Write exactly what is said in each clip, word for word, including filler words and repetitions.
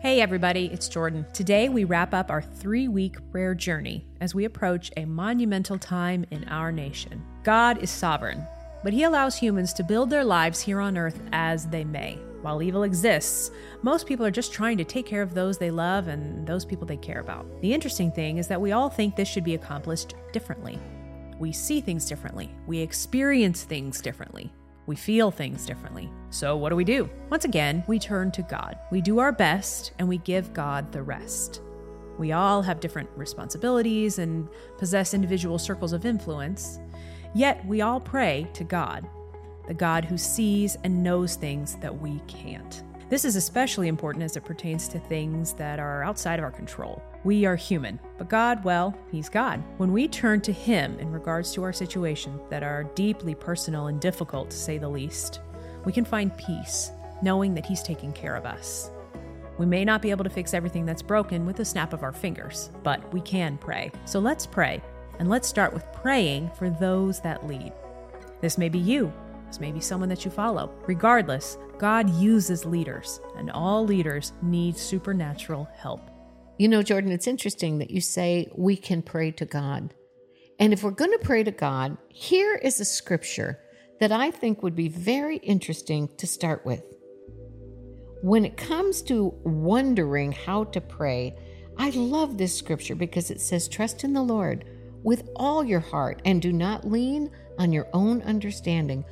Hey everybody, it's Jordan. Today we wrap up our three-week prayer journey as we approach a monumental time in our nation. God is sovereign, but He allows humans to build their lives here on earth as they may. While evil exists, most people are just trying to take care of those they love and those people they care about. The interesting thing is that we all think this should be accomplished differently. We see things differently. We experience things differently. We feel things differently. So what do we do? Once again, we turn to God. We do our best and we give God the rest. We all have different responsibilities and possess individual circles of influence, yet we all pray to God, the God who sees and knows things that we can't. This is especially important as it pertains to things that are outside of our control. We are human, but God, well, He's God. When we turn to Him in regards to our situation that are deeply personal and difficult, to say the least, we can find peace, knowing that He's taking care of us. We may not be able to fix everything that's broken with a snap of our fingers, but we can pray. So let's pray, and let's start with praying for those that lead. This may be you. This may be someone that you follow. Regardless, God uses leaders, and all leaders need supernatural help. You know, Jordan, it's interesting that you say we can pray to God. And if we're going to pray to God, here is a scripture that I think would be very interesting to start with. When it comes to wondering how to pray, I love this scripture because it says, trust in the Lord with all your heart and do not lean on your own understanding.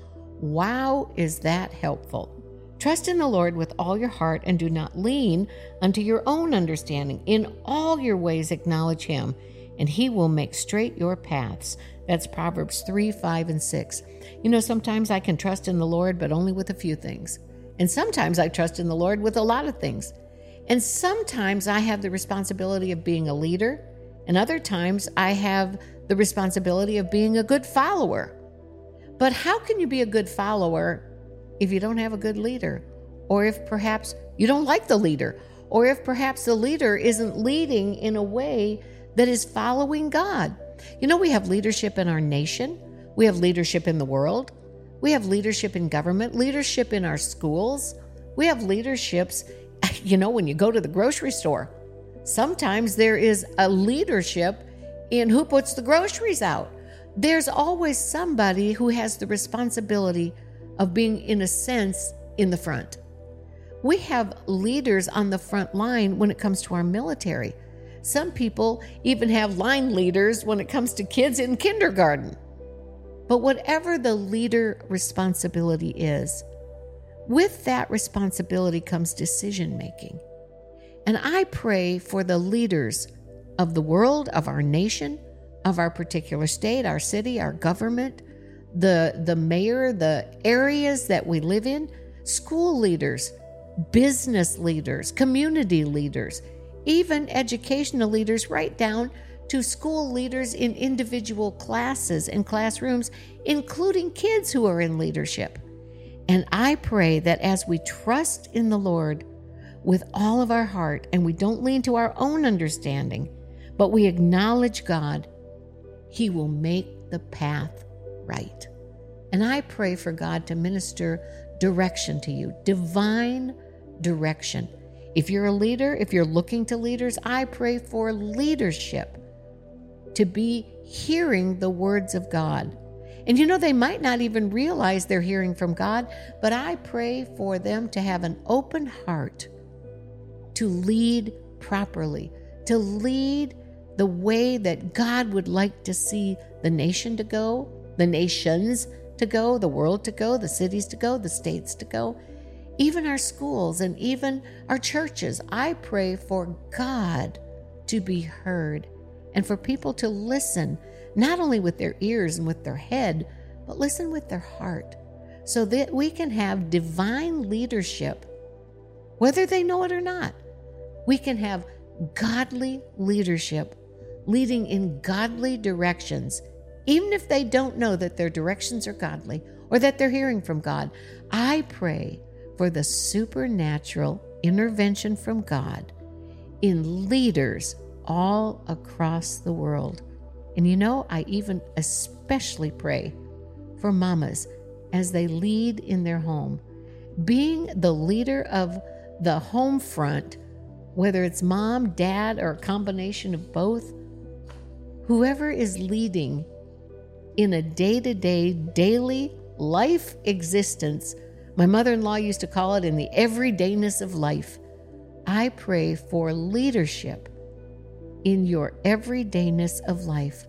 Wow, is that helpful? Trust in the Lord with all your heart and do not lean unto your own understanding. In all your ways acknowledge Him, and He will make straight your paths. That's Proverbs three, five, and six. You know, sometimes I can trust in the Lord, but only with a few things. And sometimes I trust in the Lord with a lot of things. And sometimes I have the responsibility of being a leader, and other times I have the responsibility of being a good follower. But how can you be a good follower if you don't have a good leader? Or if perhaps you don't like the leader? Or if perhaps the leader isn't leading in a way that is following God? You know, we have leadership in our nation. We have leadership in the world. We have leadership in government, leadership in our schools. We have leaderships, you know, when you go to the grocery store. Sometimes there is a leadership in who puts the groceries out. There's always somebody who has the responsibility of being, in a sense, in the front. We have leaders on the front line when it comes to our military. Some people even have line leaders when it comes to kids in kindergarten. But whatever the leader responsibility is, with that responsibility comes decision making. And I pray for the leaders of the world, of our nation, of our particular state, our city, our government, the, the mayor, the areas that we live in, school leaders, business leaders, community leaders, even educational leaders, right down to school leaders in individual classes and classrooms, including kids who are in leadership. And I pray that as we trust in the Lord with all of our heart and we don't lean to our own understanding, but we acknowledge God, He will make the path right. And I pray for God to minister direction to you, divine direction. If you're a leader, if you're looking to leaders, I pray for leadership to be hearing the words of God. And you know, they might not even realize they're hearing from God, but I pray for them to have an open heart to lead properly, to lead the way that God would like to see the nation to go, the nations to go, the world to go, the cities to go, the states to go, even our schools and even our churches. I pray for God to be heard and for people to listen, not only with their ears and with their head, but listen with their heart, so that we can have divine leadership, whether they know it or not. We can have godly leadership leading in godly directions, even if they don't know that their directions are godly or that they're hearing from God. I pray for the supernatural intervention from God in leaders all across the world. And you know, I even especially pray for mamas as they lead in their home. Being the leader of the home front whether it's mom, dad, or a combination of both, whoever is leading in a day-to-day, daily life existence, my mother-in-law used to call it in the everydayness of life, I pray for leadership in your everydayness of life,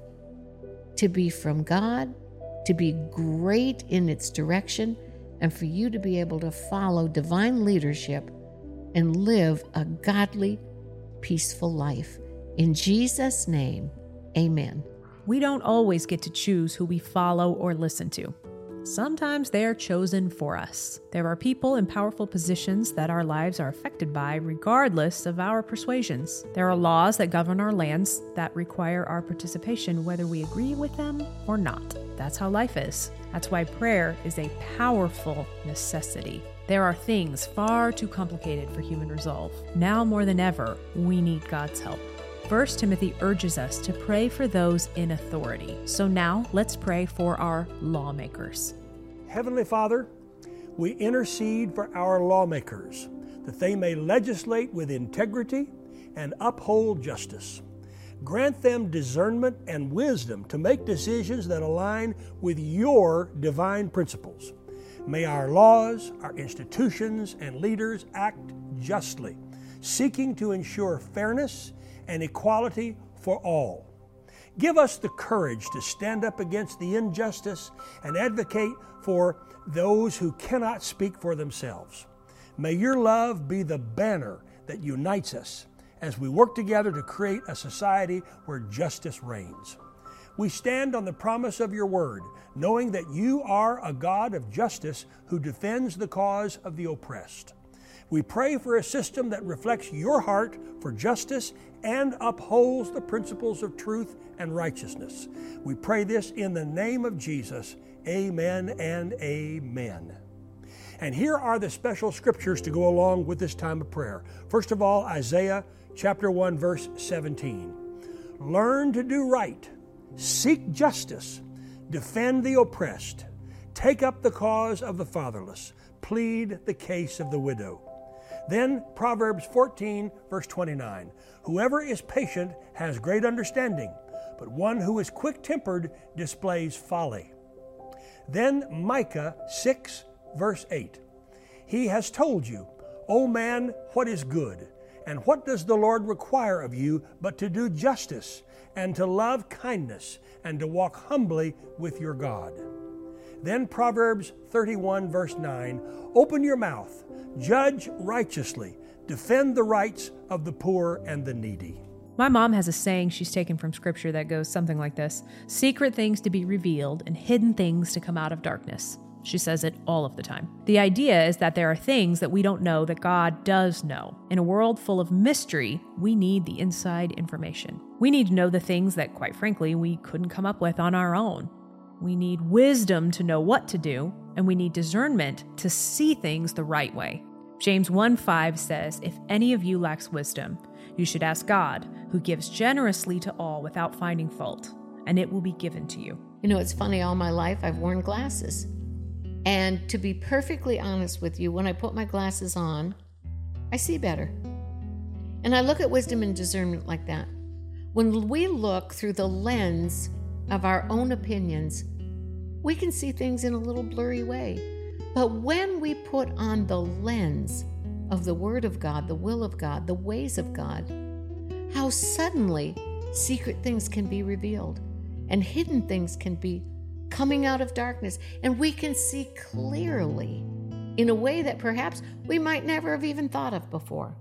to be from God, to be great in its direction, and for you to be able to follow divine leadership and live a godly, peaceful life. In Jesus' name, amen. We don't always get to choose who we follow or listen to. Sometimes they are chosen for us. There are people in powerful positions that our lives are affected by regardless of our persuasions. There are laws that govern our lands that require our participation whether we agree with them or not. That's how life is. That's why prayer is a powerful necessity. There are things far too complicated for human resolve. Now more than ever, we need God's help. First Timothy urges us to pray for those in authority. So now let's pray for our lawmakers. Heavenly Father, we intercede for our lawmakers, that they may legislate with integrity and uphold justice. Grant them discernment and wisdom to make decisions that align with your divine principles. May our laws, our institutions, and leaders act justly, seeking to ensure fairness and equality for all. Give us the courage to stand up against the injustice and advocate for those who cannot speak for themselves. May your love be the banner that unites us as we work together to create a society where justice reigns. We stand on the promise of your word, knowing that you are a God of justice who defends the cause of the oppressed. We pray for a system that reflects your heart for justice and upholds the principles of truth and righteousness. We pray this in the name of Jesus. Amen and amen. And here are the special scriptures to go along with this time of prayer. First of all, Isaiah chapter one, verse seventeen. Learn to do right, seek justice, defend the oppressed, take up the cause of the fatherless, plead the case of the widow. Then Proverbs fourteen, verse twenty-nine. Whoever is patient has great understanding, but one who is quick-tempered displays folly. Then Micah six, verse eight. He has told you, O man, what is good, and what does the Lord require of you but to do justice, and to love kindness, and to walk humbly with your God. Then Proverbs thirty-one, verse nine. Open your mouth, judge righteously, defend the rights of the poor and the needy. My mom has a saying she's taken from scripture that goes something like this: secret things to be revealed and hidden things to come out of darkness. She says it all of the time. The idea is that there are things that we don't know that God does know. In a world full of mystery, we need the inside information. We need to know the things that, quite frankly, we couldn't come up with on our own. We need wisdom to know what to do, and we need discernment to see things the right way. James one five says, if any of you lacks wisdom, you should ask God, who gives generously to all without finding fault, and it will be given to you. You know, it's funny, all my life I've worn glasses. And to be perfectly honest with you, when I put my glasses on, I see better. And I look at wisdom and discernment like that. When we look through the lens of our own opinions, we can see things in a little blurry way. But when we put on the lens of the Word of God, the will of God, the ways of God, how suddenly secret things can be revealed and hidden things can be coming out of darkness, and we can see clearly in a way that perhaps we might never have even thought of before.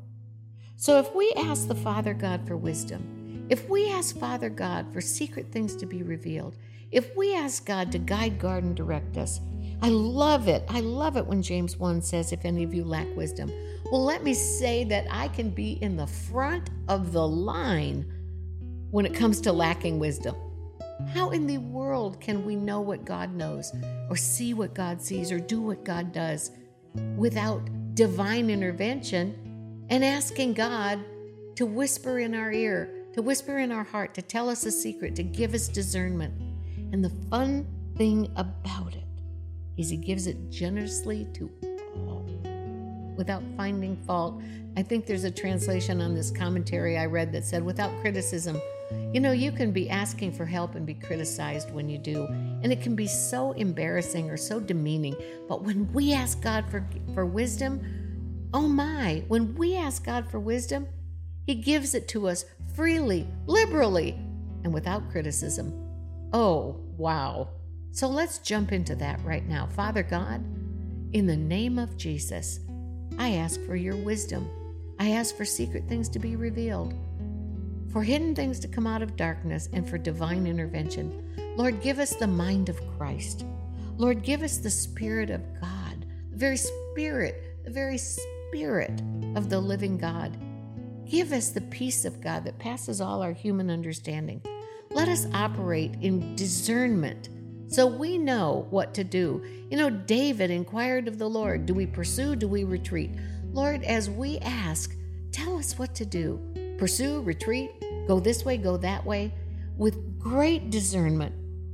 So if we ask the Father God for wisdom, if we ask Father God for secret things to be revealed, if we ask God to guide, guard, and direct us, I love it. I love it when James one says, if any of you lack wisdom. Well, let me say that I can be in the front of the line when it comes to lacking wisdom. How in the world can we know what God knows, or see what God sees, or do what God does without divine intervention and asking God to whisper in our ear, to whisper in our heart, to tell us a secret, to give us discernment? And the fun thing about it is He gives it generously to all. without finding fault. I think there's a translation on this commentary I read that said, without criticism. You know, you can be asking for help and be criticized when you do, and it can be so embarrassing or so demeaning. But when we ask God for, for wisdom, oh my, when we ask God for wisdom, He gives it to us freely, liberally, and without criticism. Oh, wow. So let's jump into that right now. Father God, in the name of Jesus, I ask for your wisdom. I ask for secret things to be revealed, for hidden things to come out of darkness, and for divine intervention. Lord, give us the mind of Christ. Lord, give us the Spirit of God, the very Spirit, the very Spirit of the living God. Give us the peace of God that passes all our human understanding. Let us operate in discernment so we know what to do. You know, David inquired of the Lord, do we pursue, do we retreat? Lord, as we ask, tell us what to do. Pursue, retreat, go this way, go that way, with great discernment,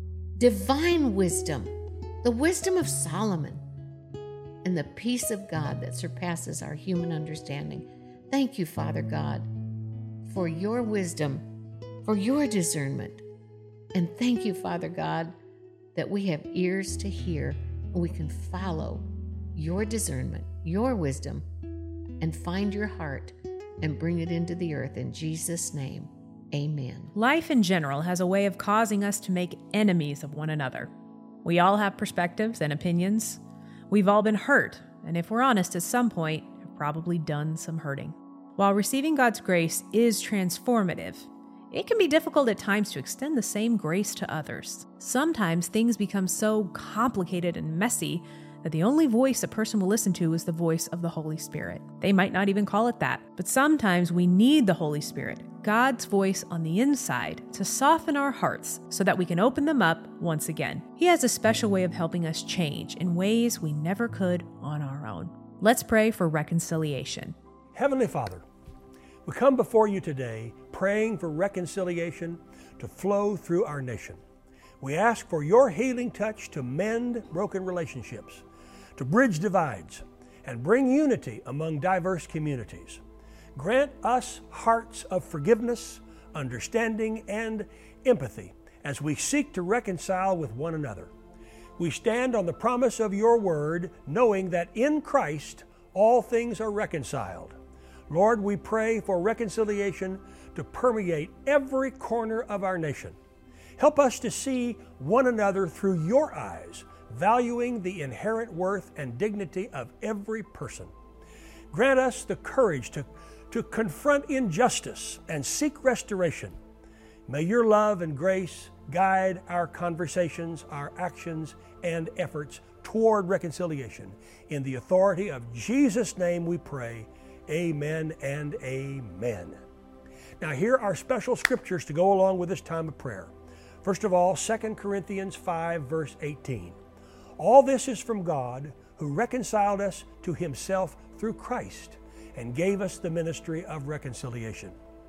divine wisdom, the wisdom of Solomon, and the peace of God that surpasses our human understanding. Thank you, Father God, for your wisdom, for your discernment. And thank you, Father God, that we have ears to hear and we can follow your discernment, your wisdom, and find your heart and bring it into the earth. In Jesus' name, amen. Life in general has a way of causing us to make enemies of one another. We all have perspectives and opinions. We've all been hurt, and if we're honest, at some point, have probably done some hurting. While receiving God's grace is transformative, it can be difficult at times to extend the same grace to others. Sometimes things become so complicated and messy that the only voice a person will listen to is the voice of the Holy Spirit. They might not even call it that, but sometimes we need the Holy Spirit, God's voice on the inside, to soften our hearts so that we can open them up once again. He has a special way of helping us change in ways we never could on our own. Let's pray for reconciliation. Heavenly Father, we come before you today praying for reconciliation to flow through our nation. We ask for your healing touch to mend broken relationships, to bridge divides, and bring unity among diverse communities. Grant us hearts of forgiveness, understanding, and empathy as we seek to reconcile with one another. We stand on the promise of your word, knowing that in Christ all things are reconciled. Lord, we pray for reconciliation to permeate every corner of our nation. Help us to see one another through your eyes, valuing the inherent worth and dignity of every person. Grant us the courage to, to confront injustice and seek restoration. May your love and grace guide our conversations, our actions, and efforts toward reconciliation. In the authority of Jesus' name we pray. Amen and amen. Now here are special scriptures to go along with this time of prayer. First of all, Second Corinthians five, verse eighteen. All this is from God, who reconciled us to himself through Christ and gave us the ministry of reconciliation.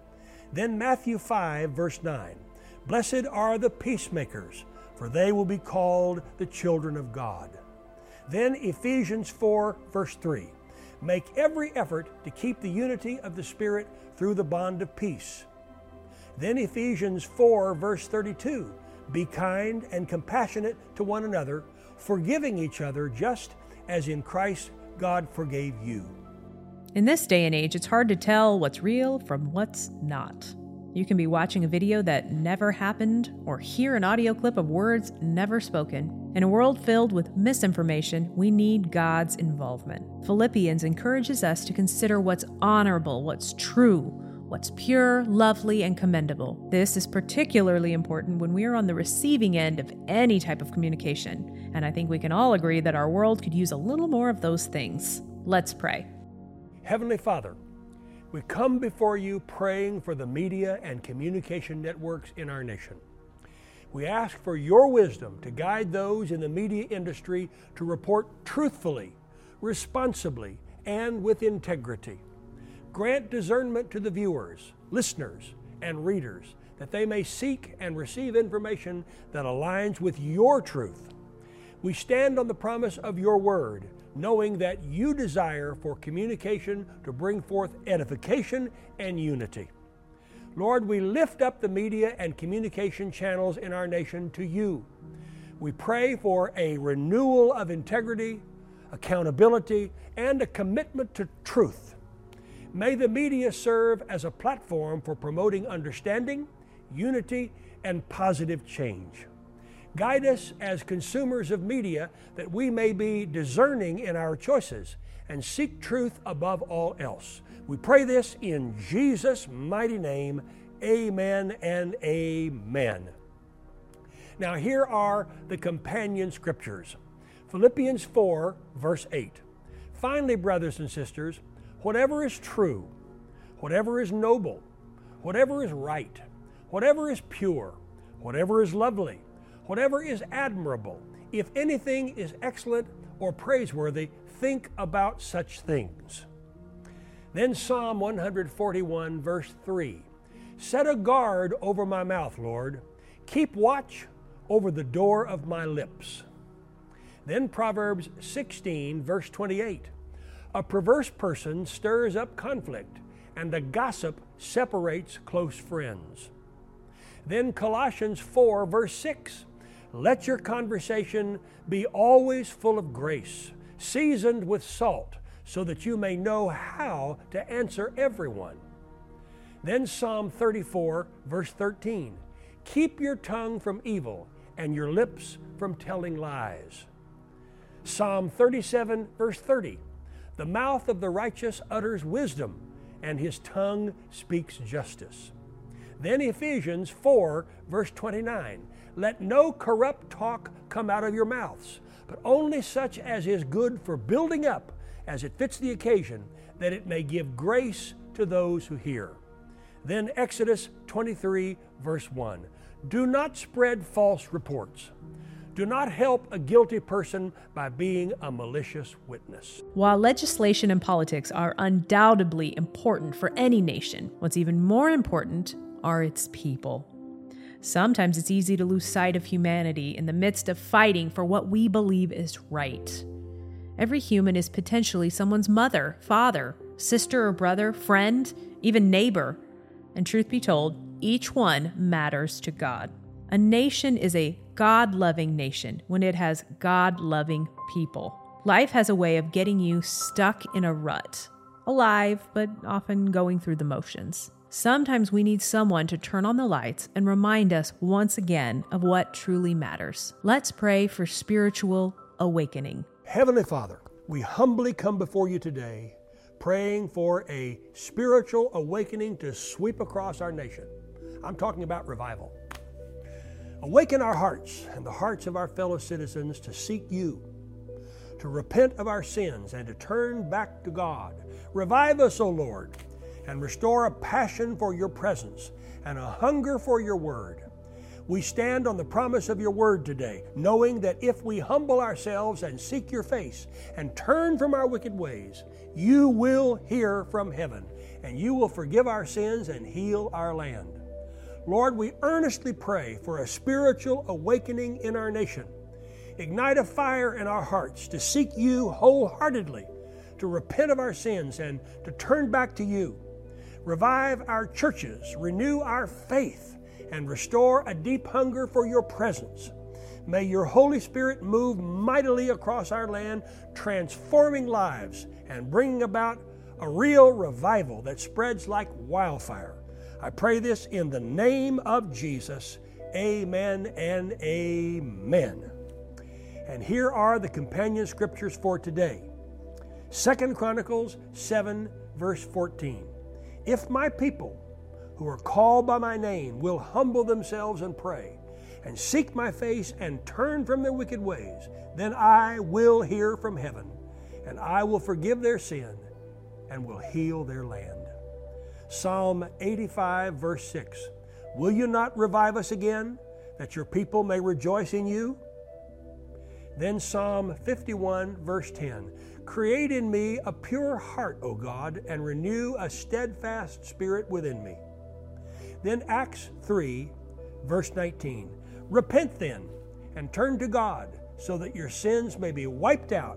Then Matthew five, verse nine. Blessed are the peacemakers, for they will be called the children of God. Then Ephesians four, verse three. Make every effort to keep the unity of the Spirit through the bond of peace. Then Ephesians four, verse thirty-two. Be kind and compassionate to one another, forgiving each other just as in Christ God forgave you. In this day and age, it's hard to tell what's real from what's not. You can be watching a video that never happened or hear an audio clip of words never spoken. In a world filled with misinformation, we need God's involvement. Philippians encourages us to consider what's honorable, what's true, what's pure, lovely, and commendable. This is particularly important when we are on the receiving end of any type of communication, and I think we can all agree that our world could use a little more of those things. Let's pray. Heavenly Father, we come before you praying for the media and communication networks in our nation. We ask for your wisdom to guide those in the media industry to report truthfully, responsibly, and with integrity. Grant discernment to the viewers, listeners, and readers that they may seek and receive information that aligns with your truth. We stand on the promise of your word, knowing that you desire for communication to bring forth edification and unity. Lord, we lift up the media and communication channels in our nation to you. We pray for a renewal of integrity, accountability, and a commitment to truth. May the media serve as a platform for promoting understanding, unity, and positive change. Guide us as consumers of media that we may be discerning in our choices and seek truth above all else. We pray this in Jesus' mighty name. Amen and amen. Now here are the companion scriptures. Philippians four, verse eight. Finally, brothers and sisters, whatever is true, whatever is noble, whatever is right, whatever is pure, whatever is lovely, whatever is admirable, if anything is excellent or praiseworthy, think about such things. Then Psalm one forty-one, verse three. Set a guard over my mouth, Lord. Keep watch over the door of my lips. Then Proverbs sixteen, verse twenty-eight. A perverse person stirs up conflict, and a gossip separates close friends. Then Colossians four, verse six. Let your conversation be always full of grace, seasoned with salt, so that you may know how to answer everyone. Then Psalm thirty-four, verse thirteen. Keep your tongue from evil and your lips from telling lies. Psalm thirty-seven, verse thirty. The mouth of the righteous utters wisdom, and his tongue speaks justice. Then Ephesians four, verse twenty-nine. Let no corrupt talk come out of your mouths, but only such as is good for building up, as it fits the occasion, that it may give grace to those who hear. Then Exodus twenty-three, verse one. Do not spread false reports. Do not help a guilty person by being a malicious witness. While legislation and politics are undoubtedly important for any nation, what's even more important are its people. Sometimes it's easy to lose sight of humanity in the midst of fighting for what we believe is right. Every human is potentially someone's mother, father, sister or brother, friend, even neighbor. And truth be told, each one matters to God. A nation is a God-loving nation when it has God-loving people. Life has a way of getting you stuck in a rut, alive, but often going through the motions. Sometimes we need someone to turn on the lights and remind us once again of what truly matters. Let's pray for spiritual awakening. Heavenly Father, we humbly come before you today, praying for a spiritual awakening to sweep across our nation. I'm talking about revival. Awaken our hearts and the hearts of our fellow citizens to seek you, to repent of our sins and to turn back to God. Revive us, O Lord, and restore a passion for your presence and a hunger for your word. We stand on the promise of your word today, knowing that if we humble ourselves and seek your face and turn from our wicked ways, you will hear from heaven, and you will forgive our sins and heal our land. Lord, we earnestly pray for a spiritual awakening in our nation. Ignite a fire in our hearts to seek you wholeheartedly, to repent of our sins and to turn back to you. Revive our churches, renew our faith, and restore a deep hunger for your presence. May your Holy Spirit move mightily across our land, transforming lives and bringing about a real revival that spreads like wildfire. I pray this in the name of Jesus. Amen and amen. And here are the companion scriptures for today. Second Chronicles seven, verse fourteen. If my people, who are called by my name, will humble themselves and pray, and seek my face and turn from their wicked ways, then I will hear from heaven, and I will forgive their sin and will heal their land. Psalm eighty-five, verse six. Will you not revive us again, that your people may rejoice in you? Then Psalm fifty-one, verse ten. Create in me a pure heart, O God, and renew a steadfast spirit within me. Then Acts three, verse nineteen. Repent then, and turn to God, so that your sins may be wiped out,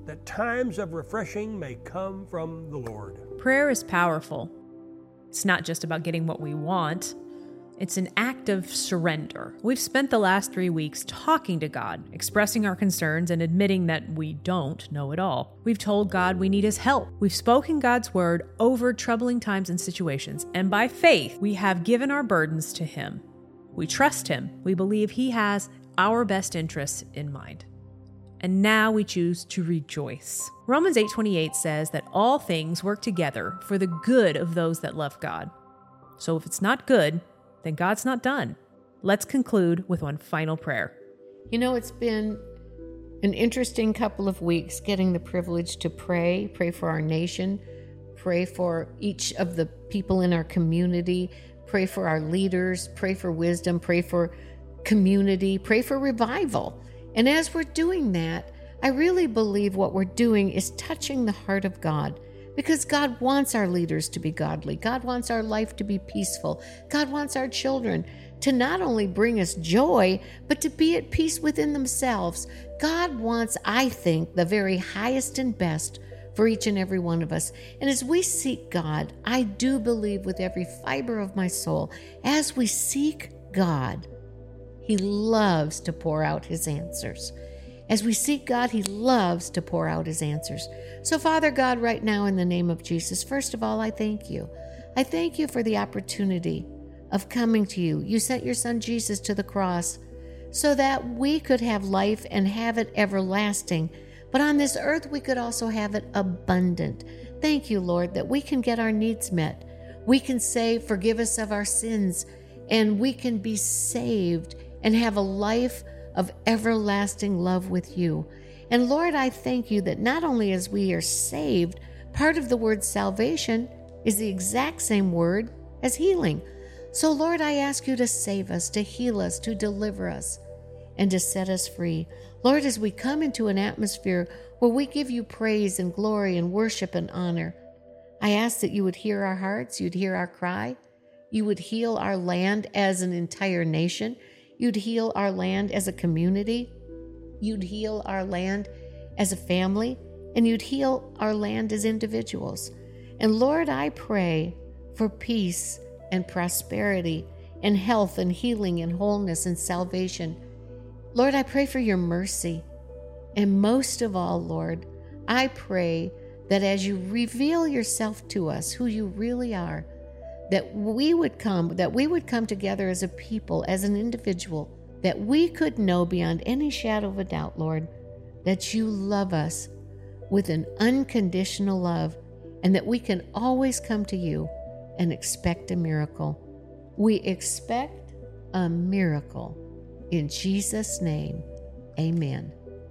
that times of refreshing may come from the Lord. Prayer is powerful. It's not just about getting what we want. It's an act of surrender. We've spent the last three weeks talking to God, expressing our concerns and admitting that we don't know it all. We've told God we need His help. We've spoken God's word over troubling times and situations, and by faith, we have given our burdens to Him. We trust Him. We believe He has our best interests in mind. And now we choose to rejoice. Romans eight twenty-eight says that all things work together for the good of those that love God. So if it's not good, then God's not done. Let's conclude with one final prayer. You know, it's been an interesting couple of weeks getting the privilege to pray, pray for our nation, pray for each of the people in our community, pray for our leaders, pray for wisdom, pray for community, pray for revival. And as we're doing that, I really believe what we're doing is touching the heart of God, because God wants our leaders to be godly. God wants our life to be peaceful. God wants our children to not only bring us joy, but to be at peace within themselves. God wants, I think, the very highest and best for each and every one of us. And as we seek God, I do believe with every fiber of my soul, as we seek God, He loves to pour out His answers. As we seek God, He loves to pour out His answers. So, Father God, right now in the name of Jesus, first of all, I thank you. I thank you for the opportunity of coming to you. You sent your Son Jesus to the cross so that we could have life and have it everlasting. But on this earth, we could also have it abundant. Thank you, Lord, that we can get our needs met. We can say, forgive us of our sins, and we can be saved and have a life of everlasting love with you. And Lord, I thank you that not only as we are saved, part of the word salvation is the exact same word as healing. So Lord, I ask you to save us, to heal us, to deliver us, and to set us free. Lord, as we come into an atmosphere where we give you praise and glory and worship and honor, I ask that you would hear our hearts, you'd hear our cry, you would heal our land as an entire nation, you'd heal our land as a community, you'd heal our land as a family, and you'd heal our land as individuals. And Lord, I pray for peace and prosperity and health and healing and wholeness and salvation. Lord, I pray for your mercy. And most of all, Lord, I pray that as you reveal yourself to us, who you really are, that we would come, that we would come together as a people, as an individual, that we could know beyond any shadow of a doubt, Lord, that you love us with an unconditional love, and that we can always come to you and expect a miracle. We expect a miracle. In Jesus' name, amen.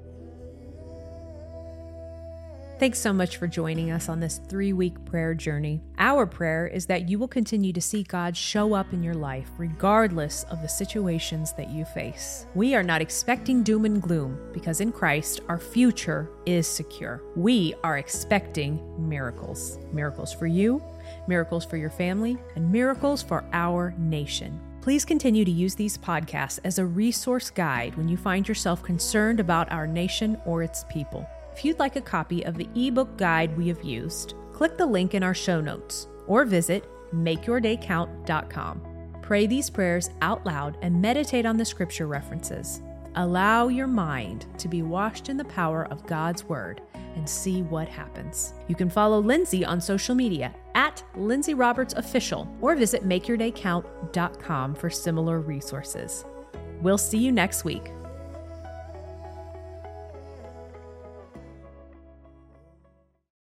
Thanks so much for joining us on this three-week prayer journey. Our prayer is that you will continue to see God show up in your life, regardless of the situations that you face. We are not expecting doom and gloom, because in Christ, our future is secure. We are expecting miracles. Miracles for you, miracles for your family, and miracles for our nation. Please continue to use these podcasts as a resource guide when you find yourself concerned about our nation or its people. If you'd like a copy of the ebook guide we have used, click the link in our show notes or visit make your day count dot com. Pray these prayers out loud and meditate on the scripture references. Allow your mind to be washed in the power of God's word and see what happens. You can follow Lindsay on social media at Lindsay Roberts Official or visit make your day count dot com for similar resources. We'll see you next week.